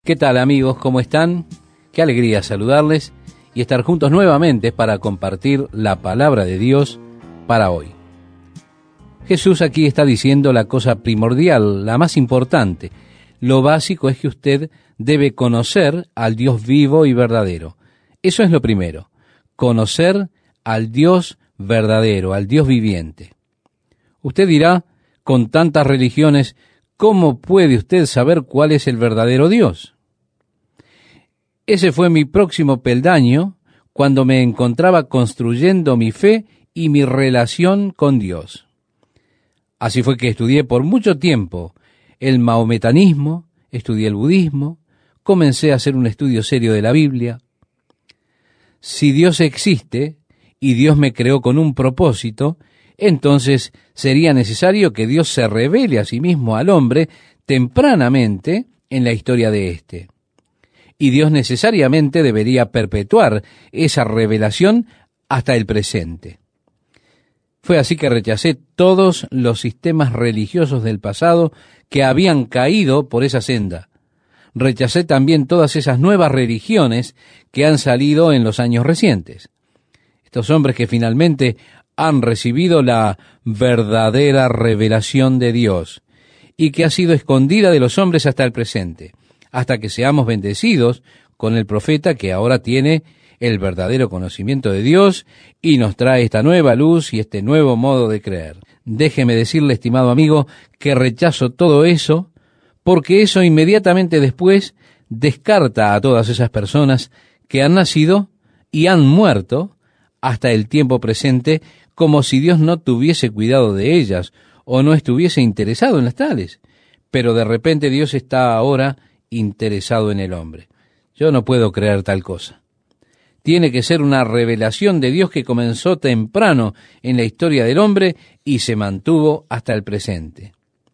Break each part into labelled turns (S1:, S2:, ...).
S1: ¿Qué tal, amigos? ¿Cómo están? Qué alegría saludarles y estar juntos nuevamente para compartir la palabra de Dios para hoy. Jesús aquí está diciendo la cosa primordial, la más importante. Lo básico es que usted debe conocer al Dios vivo y verdadero. Eso es lo primero, conocer al Dios verdadero, al Dios viviente. Usted dirá, con tantas religiones, ¿cómo puede usted saber cuál es el verdadero Dios? Ese fue mi próximo peldaño cuando me encontraba construyendo mi fe y mi relación con Dios. Así fue que estudié por mucho tiempo el mahometanismo, estudié el budismo, comencé a hacer un estudio serio de la Biblia. Si Dios existe y Dios me creó con un propósito, entonces sería necesario que Dios se revele a sí mismo al hombre tempranamente en la historia de éste. Y Dios necesariamente debería perpetuar esa revelación hasta el presente. Fue así que rechacé todos los sistemas religiosos del pasado que habían caído por esa senda. Rechacé también todas esas nuevas religiones que han salido en los años recientes. Estos hombres que finalmente han recibido la verdadera revelación de Dios y que ha sido escondida de los hombres hasta el presente, hasta que seamos bendecidos con el profeta que ahora tiene el verdadero conocimiento de Dios y nos trae esta nueva luz y este nuevo modo de creer. Déjeme decirle, estimado amigo, que rechazo todo eso, porque eso inmediatamente después descarta a todas esas personas que han nacido y han muerto hasta el tiempo presente, como si Dios no tuviese cuidado de ellas o no estuviese interesado en las tales. Pero de repente Dios está ahora interesado en el hombre. Yo no puedo creer tal cosa. Tiene que ser una revelación de Dios que comenzó temprano en la historia del hombre y se mantuvo hasta el presente.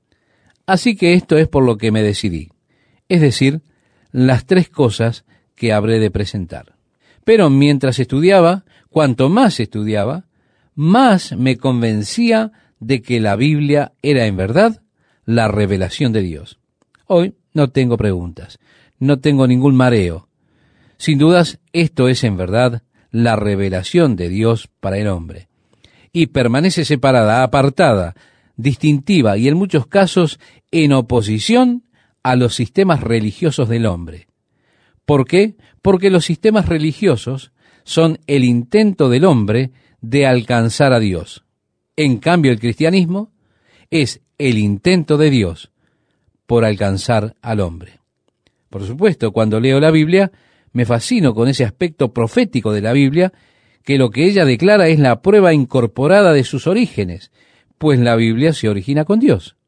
S1: Así que esto es por lo que me decidí, es decir, las tres cosas que habré de presentar. Pero mientras estudiaba, cuanto más estudiaba, más me convencía de que la Biblia era en verdad la revelación de Dios. Hoy no tengo preguntas, no tengo ningún mareo. Sin dudas, esto es en verdad la revelación de Dios para el hombre. Y permanece separada, apartada, distintiva y en muchos casos en oposición a los sistemas religiosos del hombre. ¿Por qué? Porque los sistemas religiosos son el intento del hombre de alcanzar a Dios. En cambio, el cristianismo es el intento de Dios por alcanzar al hombre. Por supuesto, cuando leo la Biblia, me fascino con ese aspecto profético de la Biblia, que lo que ella declara es la prueba incorporada de sus orígenes, pues la Biblia se origina con Dios.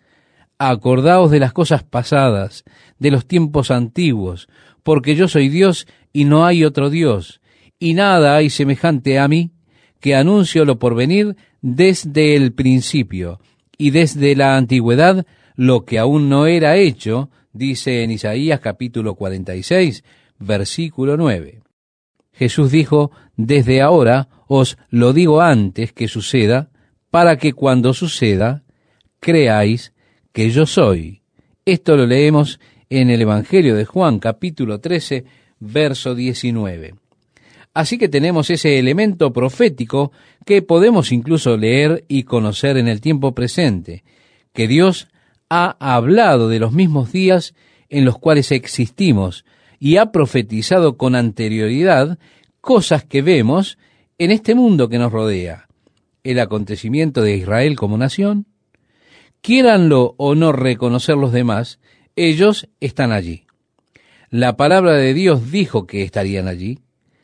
S1: Acordaos de las cosas pasadas, de los tiempos antiguos, porque yo soy Dios y no hay otro Dios, y nada hay semejante a mí, que anuncio lo porvenir desde el principio, y desde la antigüedad lo que aún no era hecho, dice en Isaías capítulo 46, versículo 9. Jesús dijo, desde ahora os lo digo antes que suceda, para que cuando suceda, creáis que yo soy. Esto lo leemos en el Evangelio de Juan, capítulo 13, verso 19. Así que tenemos ese elemento profético que podemos incluso leer y conocer en el tiempo presente, que Dios ha hablado de los mismos días en los cuales existimos y ha profetizado con anterioridad cosas que vemos en este mundo que nos rodea. El acontecimiento de Israel como nación, quiéranlo o no reconocer los demás, ellos están allí. La palabra de Dios dijo que estarían allí.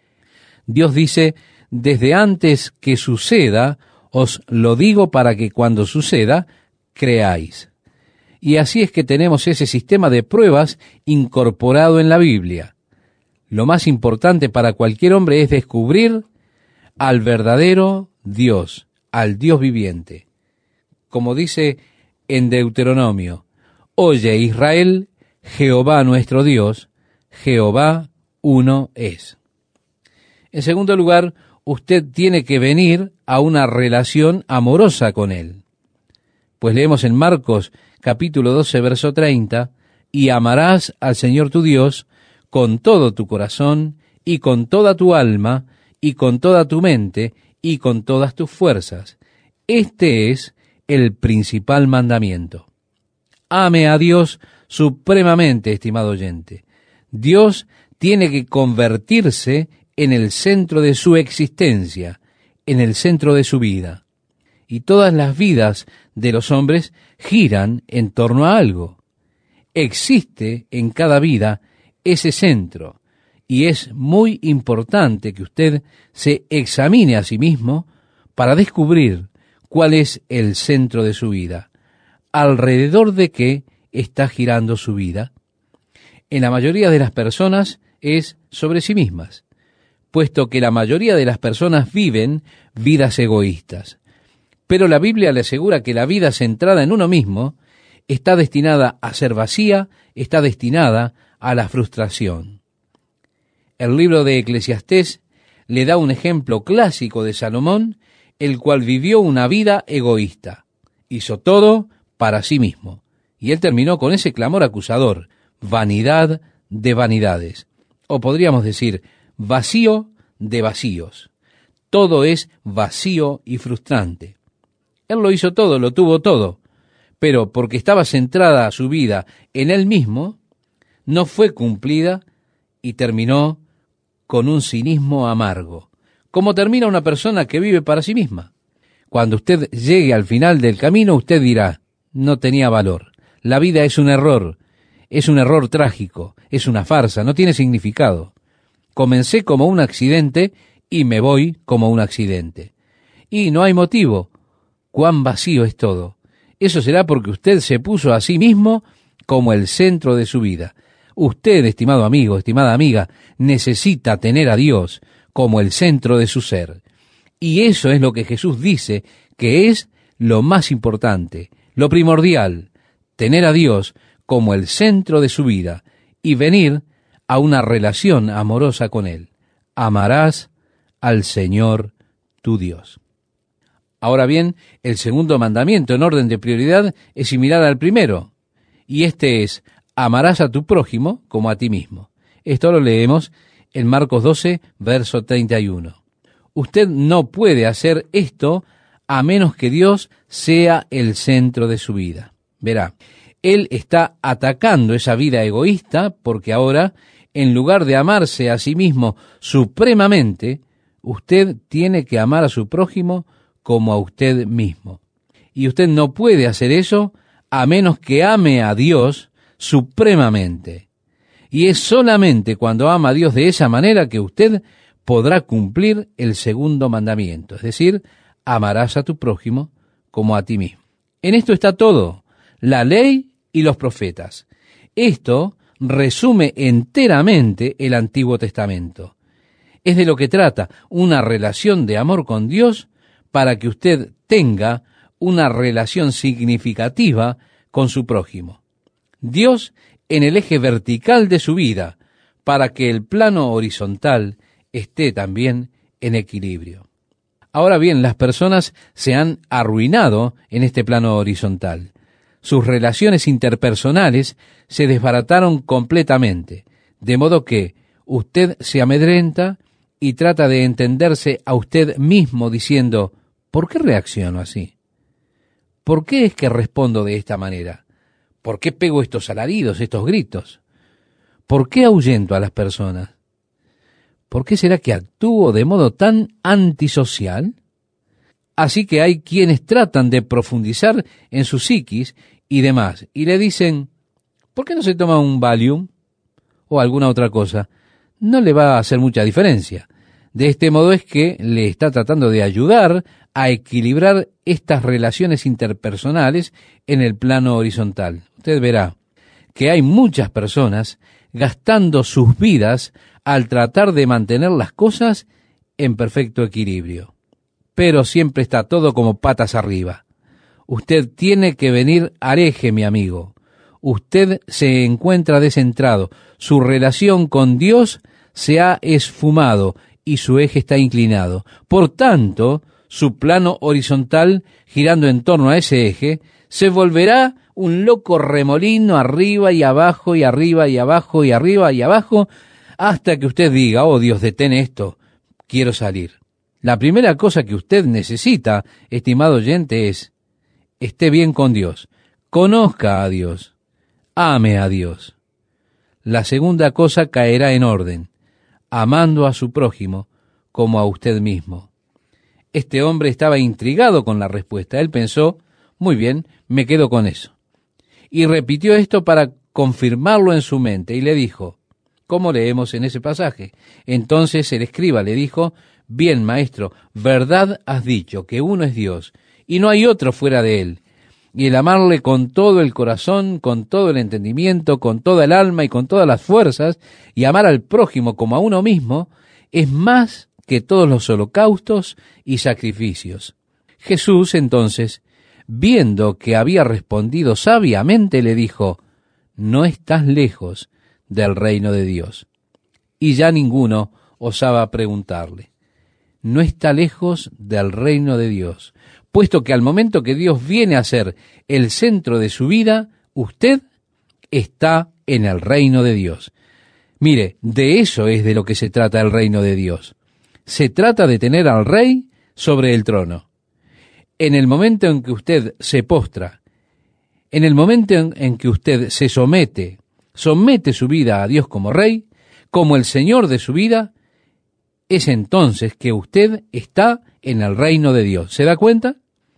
S1: Dios dice, desde antes que suceda, os lo digo para que cuando suceda, creáis. Y así es que tenemos ese sistema de pruebas incorporado en la Biblia. Lo más importante para cualquier hombre es descubrir al verdadero Dios, al Dios viviente. Como dice en Deuteronomio, oye Israel, Jehová nuestro Dios, Jehová uno es. En segundo lugar, usted tiene que venir a una relación amorosa con Él. Pues leemos en Marcos capítulo 12, verso 30, y amarás al Señor tu Dios con todo tu corazón y con toda tu alma y con toda tu mente y con todas tus fuerzas. Este es el principal mandamiento. Ame a Dios supremamente, estimado oyente. Dios tiene que convertirse en el centro de su existencia, en el centro de su vida. Y todas las vidas de los hombres giran en torno a algo. Existe en cada vida ese centro, y es muy importante que usted se examine a sí mismo para descubrir cuál es el centro de su vida, alrededor de qué está girando su vida. En la mayoría de las personas es sobre sí mismas, puesto que la mayoría de las personas viven vidas egoístas. Pero la Biblia le asegura que la vida centrada en uno mismo está destinada a ser vacía, está destinada a la frustración. El libro de Eclesiastés le da un ejemplo clásico de Salomón, el cual vivió una vida egoísta. Hizo todo para sí mismo. Y él terminó con ese clamor acusador: vanidad de vanidades. O podríamos decir, vacío de vacíos. Todo es vacío y frustrante. Él lo hizo todo, lo tuvo todo, pero porque estaba centrada su vida en él mismo, no fue cumplida y terminó con un cinismo amargo, como termina una persona que vive para sí misma. Cuando usted llegue al final del camino, usted dirá: no tenía valor, la vida es un error trágico, es una farsa, no tiene significado. Comencé como un accidente y me voy como un accidente. Y no hay motivo. Cuán vacío es todo. Eso será porque usted se puso a sí mismo como el centro de su vida. Usted, estimado amigo, estimada amiga, necesita tener a Dios como el centro de su ser. Y eso es lo que Jesús dice que es lo más importante, lo primordial, tener a Dios como el centro de su vida y venir a una relación amorosa con Él. Amarás al Señor tu Dios. Ahora bien, el segundo mandamiento en orden de prioridad es similar al primero, y este es: amarás a tu prójimo como a ti mismo. Esto lo leemos en Marcos 12, verso 31. Usted no puede hacer esto a menos que Dios sea el centro de su vida. Verá, Él está atacando esa vida egoísta porque ahora, en lugar de amarse a sí mismo supremamente, usted tiene que amar a su prójimo como a usted mismo. Y usted no puede hacer eso a menos que ame a Dios supremamente. Y es solamente cuando ama a Dios de esa manera que usted podrá cumplir el segundo mandamiento, es decir, amarás a tu prójimo como a ti mismo. En esto está todo, la ley y los profetas. Esto resume enteramente el Antiguo Testamento. Es de lo que trata, una relación de amor con Dios para que usted tenga una relación significativa con su prójimo. Dios en el eje vertical de su vida, para que el plano horizontal esté también en equilibrio. Ahora bien, las personas se han arruinado en este plano horizontal. Sus relaciones interpersonales se desbarataron completamente, de modo que usted se amedrenta y trata de entenderse a usted mismo diciendo: ¿por qué reacciono así? ¿Por qué es que respondo de esta manera? ¿Por qué pego estos alaridos, estos gritos? ¿Por qué ahuyento a las personas? ¿Por qué será que actúo de modo tan antisocial? Así que hay quienes tratan de profundizar en su psiquis y demás, y le dicen: ¿por qué no se toma un Valium o alguna otra cosa? No le va a hacer mucha diferencia. De este modo es que le está tratando de ayudar a equilibrar estas relaciones interpersonales en el plano horizontal. Usted verá que hay muchas personas gastando sus vidas al tratar de mantener las cosas en perfecto equilibrio. Pero siempre está todo como patas arriba. Usted tiene que venir al eje, mi amigo. Usted se encuentra descentrado. Su relación con Dios se ha esfumado y su eje está inclinado. Por tanto, su plano horizontal, girando en torno a ese eje, se volverá un loco remolino arriba y abajo y arriba y abajo y arriba y abajo, hasta que usted diga, oh Dios, detén esto, quiero salir. La primera cosa que usted necesita, estimado oyente, es, esté bien con Dios, conozca a Dios, ame a Dios. La segunda cosa caerá en orden, amando a su prójimo como a usted mismo. Este hombre estaba intrigado con la respuesta. Él pensó, muy bien, me quedo con eso. Y repitió esto para confirmarlo en su mente y le dijo, ¿cómo leemos en ese pasaje? Entonces el escriba le dijo, bien, maestro, verdad has dicho que uno es Dios y no hay otro fuera de él. Y el amarle con todo el corazón, con todo el entendimiento, con toda el alma y con todas las fuerzas, y amar al prójimo como a uno mismo, es más que todos los holocaustos y sacrificios. Jesús, entonces, viendo que había respondido sabiamente, le dijo, no estás lejos del reino de Dios. Y ya ninguno osaba preguntarle, no está lejos del reino de Dios, puesto que al momento que Dios viene a ser el centro de su vida, usted está en el reino de Dios. Mire, de eso es de lo que se trata el reino de Dios. Se trata de tener al rey sobre el trono. En el momento en que usted se postra, en el momento en que usted se somete su vida a Dios como rey, como el Señor de su vida, es entonces que usted está en el reino de Dios. ¿Se da cuenta?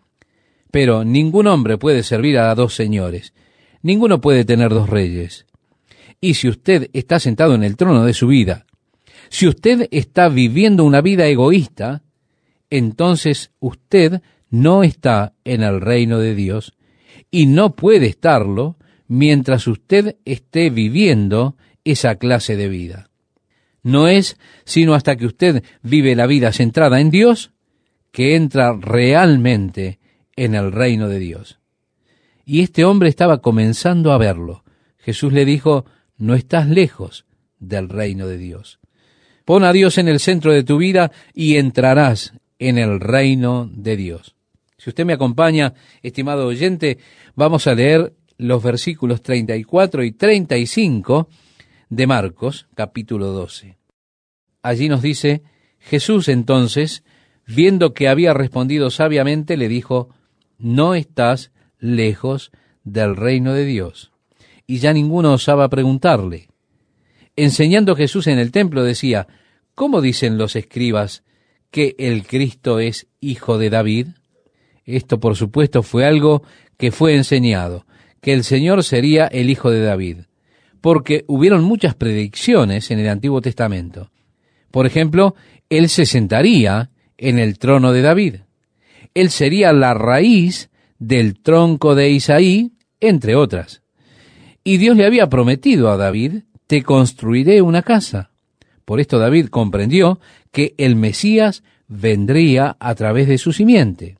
S1: Pero ningún hombre puede servir a dos señores. Ninguno puede tener dos reyes. Y si usted está sentado en el trono de su vida, si usted está viviendo una vida egoísta, entonces usted no está en el reino de Dios y no puede estarlo mientras usted esté viviendo esa clase de vida. No es sino hasta que usted vive la vida centrada en Dios que entra realmente en el reino de Dios. Y este hombre estaba comenzando a verlo. Jesús le dijo, no estás lejos del reino de Dios. Pon a Dios en el centro de tu vida y entrarás en el reino de Dios. Si usted me acompaña, estimado oyente, vamos a leer los versículos 34 y 35 de Marcos, capítulo 12. Allí nos dice, Jesús entonces, viendo que había respondido sabiamente, le dijo, no estás lejos del reino de Dios. Y ya ninguno osaba preguntarle. Enseñando Jesús en el templo decía, ¿cómo dicen los escribas que el Cristo es hijo de David? Esto, por supuesto, fue algo que fue enseñado, que el Señor sería el hijo de David, porque hubieron muchas predicciones en el Antiguo Testamento. Por ejemplo, Él se sentaría en el trono de David. Él sería la raíz del tronco de Isaí, entre otras. Y Dios le había prometido a David, te construiré una casa. Por esto David comprendió que el Mesías vendría a través de su simiente.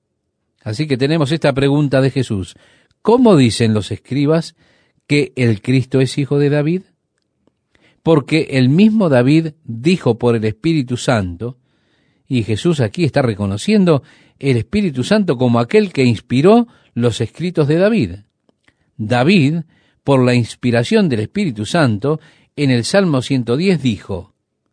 S1: Así que tenemos esta pregunta de Jesús. ¿Cómo dicen los escribas que el Cristo es hijo de David? Porque el mismo David dijo por el Espíritu Santo, y Jesús aquí está reconociendo el Espíritu Santo como aquel que inspiró los escritos de David. David, por la inspiración del Espíritu Santo, en el Salmo 110 dijo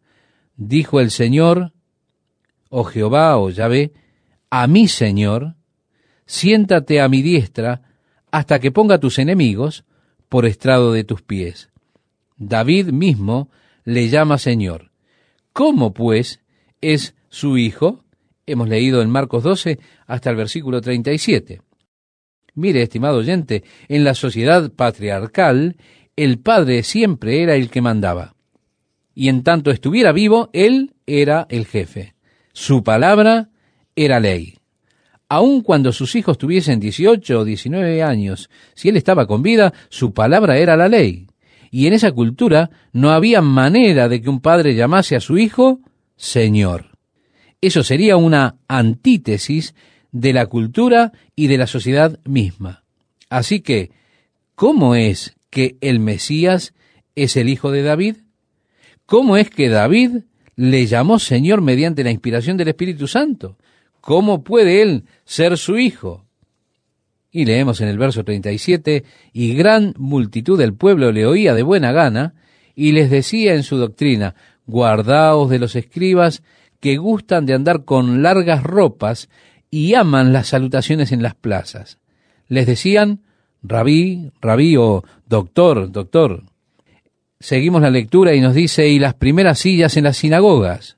S1: el Señor, oh Jehová, oh Yahvé, a mi Señor, siéntate a mi diestra hasta que ponga tus enemigos por estrado de tus pies. David mismo le llama Señor. ¿Cómo, pues, es su hijo? Hemos leído en Marcos 12 hasta el versículo 37. Mire, estimado oyente, en la sociedad patriarcal, el padre siempre era el que mandaba. Y en tanto estuviera vivo, él era el jefe. Su palabra era ley. Aun cuando sus hijos tuviesen 18 o 19 años, si él estaba con vida, su palabra era la ley. Y en esa cultura no había manera de que un padre llamase a su hijo Señor. Eso sería una antítesis de la cultura y de la sociedad misma. Así que, ¿cómo es que el Mesías es el hijo de David? ¿Cómo es que David le llamó Señor mediante la inspiración del Espíritu Santo? ¿Cómo puede él ser su hijo? Y leemos en el verso 37, y gran multitud del pueblo le oía de buena gana, y les decía en su doctrina, guardaos de los escribas que gustan de andar con largas ropas y aman las salutaciones en las plazas. Les decían, rabí, rabí o doctor, doctor. Seguimos la lectura y nos dice, y las primeras sillas en las sinagogas,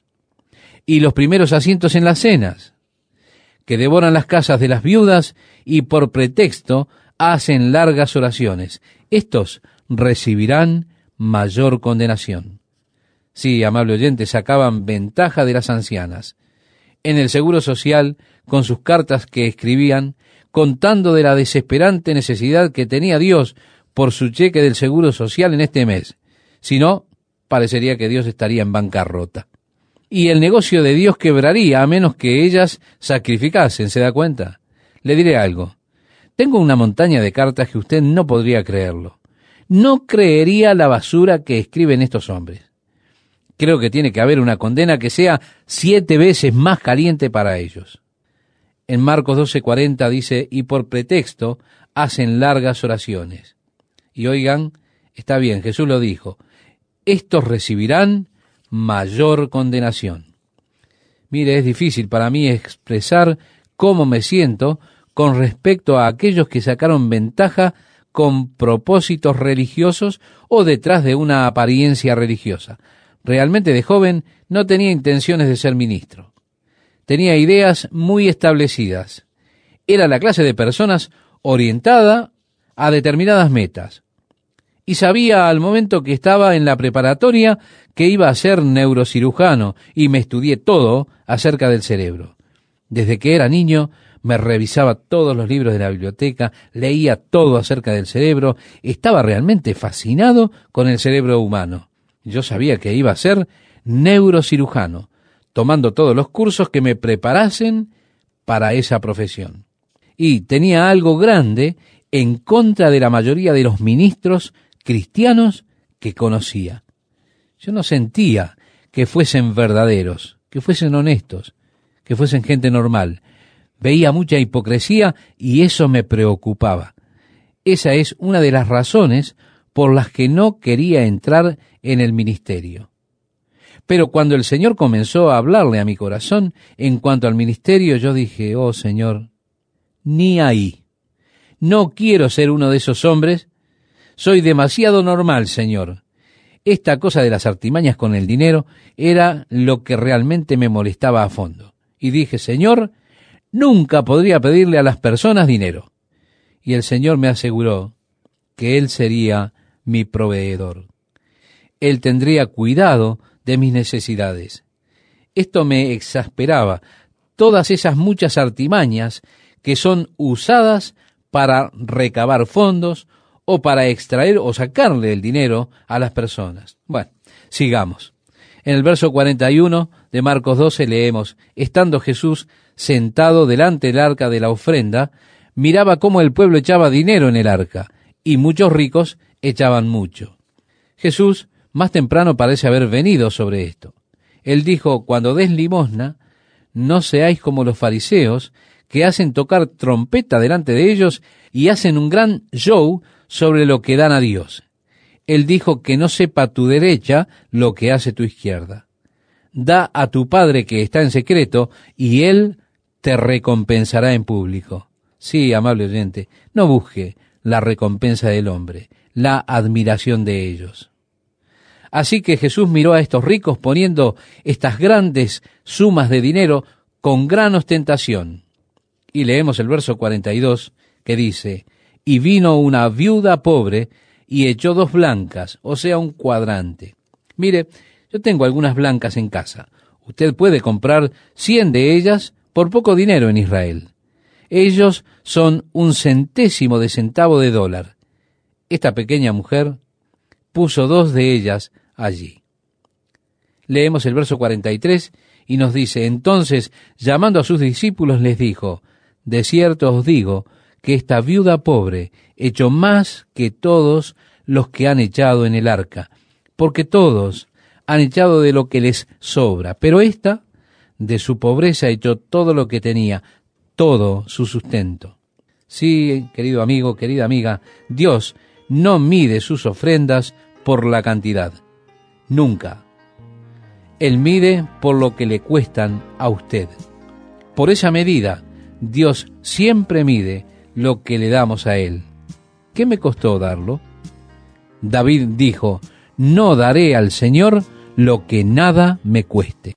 S1: y los primeros asientos en las cenas, que devoran las casas de las viudas y por pretexto hacen largas oraciones. Estos recibirán mayor condenación. Sí, amable oyente, sacaban ventaja de las ancianas. En el Seguro Social, con sus cartas que escribían, contando de la desesperante necesidad que tenía Dios por su cheque del Seguro Social en este mes. Si no, parecería que Dios estaría en bancarrota. Y el negocio de Dios quebraría a menos que ellas sacrificasen, ¿se da cuenta? Le diré algo. Tengo una montaña de cartas que usted no podría creerlo. No creería la basura que escriben estos hombres. Creo que tiene que haber una condena que sea 7 veces más caliente para ellos. En Marcos 12:40 dice, y por pretexto hacen largas oraciones. Y oigan, está bien, Jesús lo dijo, estos recibirán mayor condenación. Mire, es difícil para mí expresar cómo me siento con respecto a aquellos que sacaron ventaja con propósitos religiosos o detrás de una apariencia religiosa. Realmente de joven no tenía intenciones de ser ministro. Tenía ideas muy establecidas. Era la clase de personas orientada a determinadas metas. Y sabía al momento que estaba en la preparatoria que iba a ser neurocirujano y me estudié todo acerca del cerebro. Desde que era niño me revisaba todos los libros de la biblioteca, leía todo acerca del cerebro, estaba realmente fascinado con el cerebro humano. Yo sabía que iba a ser neurocirujano, tomando todos los cursos que me preparasen para esa profesión. Y tenía algo grande en contra de la mayoría de los ministros cristianos que conocía. Yo no sentía que fuesen verdaderos, que fuesen honestos, que fuesen gente normal. Veía mucha hipocresía y eso me preocupaba. Esa es una de las razones por las que no quería entrar en el ministerio. Pero cuando el Señor comenzó a hablarle a mi corazón en cuanto al ministerio, yo dije, oh Señor, ni ahí. No quiero ser uno de esos hombres. Soy demasiado normal, Señor. Esta cosa de las artimañas con el dinero era lo que realmente me molestaba a fondo. Y dije, Señor, nunca podría pedirle a las personas dinero. Y el Señor me aseguró que Él sería mi proveedor. Él tendría cuidado de mis necesidades. Esto me exasperaba, todas esas muchas artimañas que son usadas para recabar fondos o para extraer o sacarle el dinero a las personas. Bueno, sigamos. En el verso 41 de Marcos 12 leemos, estando Jesús sentado delante del arca de la ofrenda, miraba cómo el pueblo echaba dinero en el arca, y muchos ricos echaban mucho. Jesús más temprano parece haber venido sobre esto. Él dijo, cuando des limosna, no seáis como los fariseos, que hacen tocar trompeta delante de ellos y hacen un gran show sobre lo que dan a Dios. Él dijo que no sepa tu derecha lo que hace tu izquierda. Da a tu Padre que está en secreto, y Él te recompensará en público. Sí, amable oyente, no busque la recompensa del hombre, la admiración de ellos. Así que Jesús miró a estos ricos poniendo estas grandes sumas de dinero con gran ostentación. Y leemos el verso 42 que dice, y vino una viuda pobre y echó 2 blancas, o sea, un cuadrante. Mire, yo tengo algunas blancas en casa. Usted puede comprar 100 de ellas por poco dinero en Israel. Ellos son 1 centésimo de centavo de dólar. Esta pequeña mujer puso 2 de ellas allí. Leemos el verso 43 y nos dice, entonces, llamando a sus discípulos, les dijo, de cierto os digo que esta viuda pobre echó más que todos los que han echado en el arca, porque todos han echado de lo que les sobra, pero ésta de su pobreza echó todo lo que tenía, todo su sustento. Sí, querido amigo, querida amiga, Dios no mide sus ofrendas por la cantidad. Nunca. Él mide por lo que le cuestan a usted. Por esa medida, Dios siempre mide lo que le damos a Él. ¿Qué me costó darlo? David dijo: no daré al Señor lo que nada me cueste.